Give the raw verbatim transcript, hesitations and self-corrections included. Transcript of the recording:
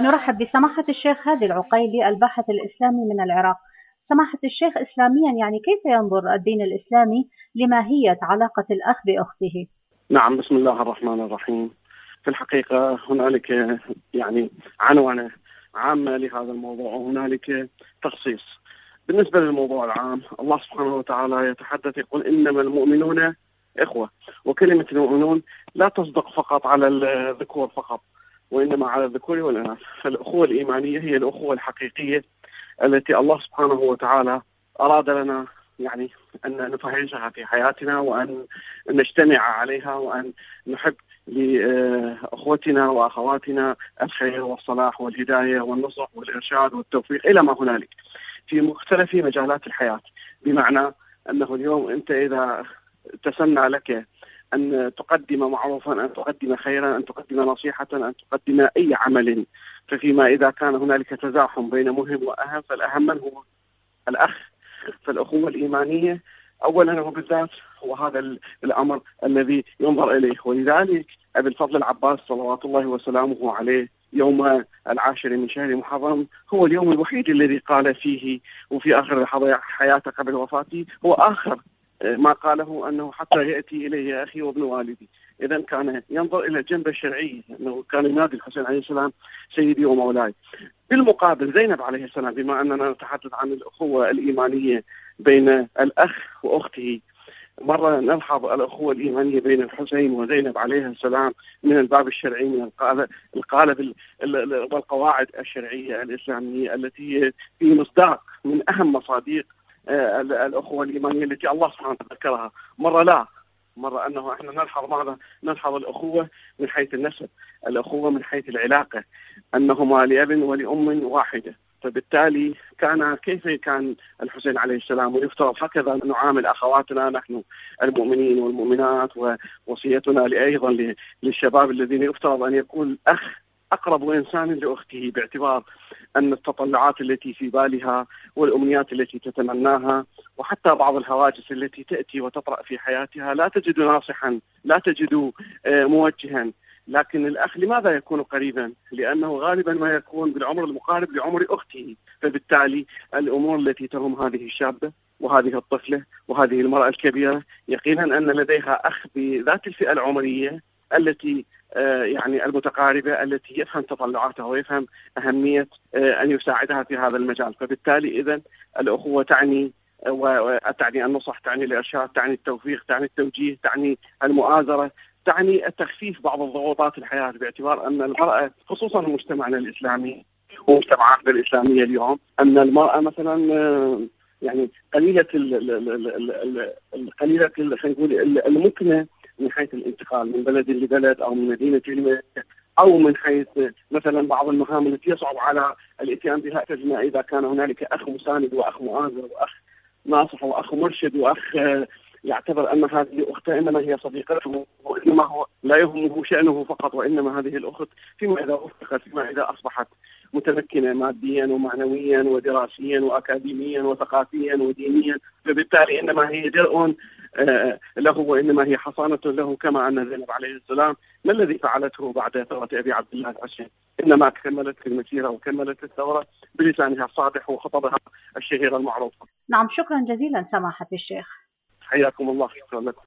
نرحب بسماحة الشيخ هادي العقيلي الباحث الإسلامي من العراق. سماحة الشيخ، إسلاميا يعني كيف ينظر الدين الإسلامي لماهية علاقة الأخ بأخته؟ نعم، بسم الله الرحمن الرحيم. في الحقيقة هنالك يعني عنوانة عامة لهذا الموضوع وهنالك تخصيص. بالنسبة للموضوع العام، الله سبحانه وتعالى يتحدث يقول إنما المؤمنون إخوة، وكلمة المؤمنون لا تصدق فقط على الذكور فقط، وإنما على الذكور والإناث. فالأخوة الإيمانية هي الأخوة الحقيقية التي الله سبحانه وتعالى أراد لنا يعني أن نفعلها في حياتنا، وأن نجتمع عليها، وأن نحب لأخوتنا وأخواتنا الخير والصلاح والهداية والنصح والإرشاد والتوفيق إلى ما هنالك في مختلف مجالات الحياة. بمعنى أنه اليوم أنت إذا تسنى لك أن تقدم معروفا، أن تقدم خيرا، أن تقدم نصيحة، أن تقدم أي عمل، ففيما إذا كان هنالك تزاحم بين مهم وأهم فالأهم من هو الأخ. فالأخوة الإيمانية أولا وبالذات هو هذا الأمر الذي ينظر إليه. ولذلك أبي الفضل العباس صلوات الله وسلامه عليه يوم العاشر من شهر محرم هو اليوم الوحيد الذي قال فيه وفي آخر لحظات حياته قبل وفاته هو آخر ما قاله أنه حتى يأتي إلي أخي وابن والدي. إذن كان ينظر إلى الجنب الشرعي، أنه كان ينادي الحسين عليه السلام سيدي ومولاي. بالمقابل زينب عليه السلام، بما أننا نتحدث عن الأخوة الإيمانية بين الأخ وأخته، مرة نلحظ الأخوة الإيمانية بين الحسين وزينب عليه السلام من الباب الشرعي، من القالب والقواعد الشرعية الإسلامية التي في مصداق من أهم مصادق الأخوة الإيمانية التي الله سبحانه وتعالى ذكرها. مرة لا مرة أنه إحنا نلحظ ماذا؟ نلحظ الأخوة من حيث النسب، الأخوة من حيث العلاقة، أنهما لأب ولأم واحدة. فبالتالي كان كيف كان الحسين عليه السلام، ويفترض هكذا نعامل أخواتنا نحن المؤمنين والمؤمنات. ووصيتنا أيضا للشباب الذين يفترض أن يكون أخ أقرب إنسان لأخته، باعتبار أن التطلعات التي في بالها والأمنيات التي تتمناها وحتى بعض الهواجس التي تأتي وتطرأ في حياتها لا تجد ناصحا، لا تجد موجها. لكن الأخ لماذا يكون قريبا؟ لأنه غالبا ما يكون بالعمر المقارب لعمر أخته. فبالتالي الأمور التي تهم هذه الشابة وهذه الطفلة وهذه المرأة الكبيرة يقينا أن لديها أخ بذات الفئة العمرية التي يعني المتقاربة، التي يفهم تطلعاتها ويفهم أهمية أن يساعدها في هذا المجال. فبالتالي إذن الأخوة تعني وتعني النصح، تعني الإرشاد، تعني التوفيق، تعني التوجيه، تعني المؤازرة، تعني التخفيف بعض الضغوطات الحياة، باعتبار أن المرأة خصوصا مجتمعنا الإسلامي ومجتمعاتنا الإسلامية اليوم أن المرأة مثلا يعني قليلة قليلة خلينا نقول الممكنة من حيث الانتقال من بلد لبلد أو من مدينة لمدينة، أو من حيث مثلا بعض المهام التي يصعب على الاتيان بها تجمع إذا كان هنالك أخ مساند وأخ مؤازر وأخ ناصح وأخ مرشد وأخ يعتبر أن هذه أخته إنما هي صديقته، وإنما هو لا يهمه شأنه فقط، وإنما هذه الأخت فيما إذا أفقت، فيما إذا أصبحت متمكنة ماديا ومعنويا ودراسيا وأكاديميا وثقافيا ودينيا، فبالتالي إنما هي درء له وإنما هي حصانة له. كما أن زينب عليه السلام ما الذي فعلته بعد ثورة أبي عبد الله العشرين؟ إنما كملت المسيرة وكملت الثورة بلسانها الصادق وخطبها الشهير المعروف. نعم، شكرا جزيلا سماحة الشيخ. حياكم الله، شكرا لكم.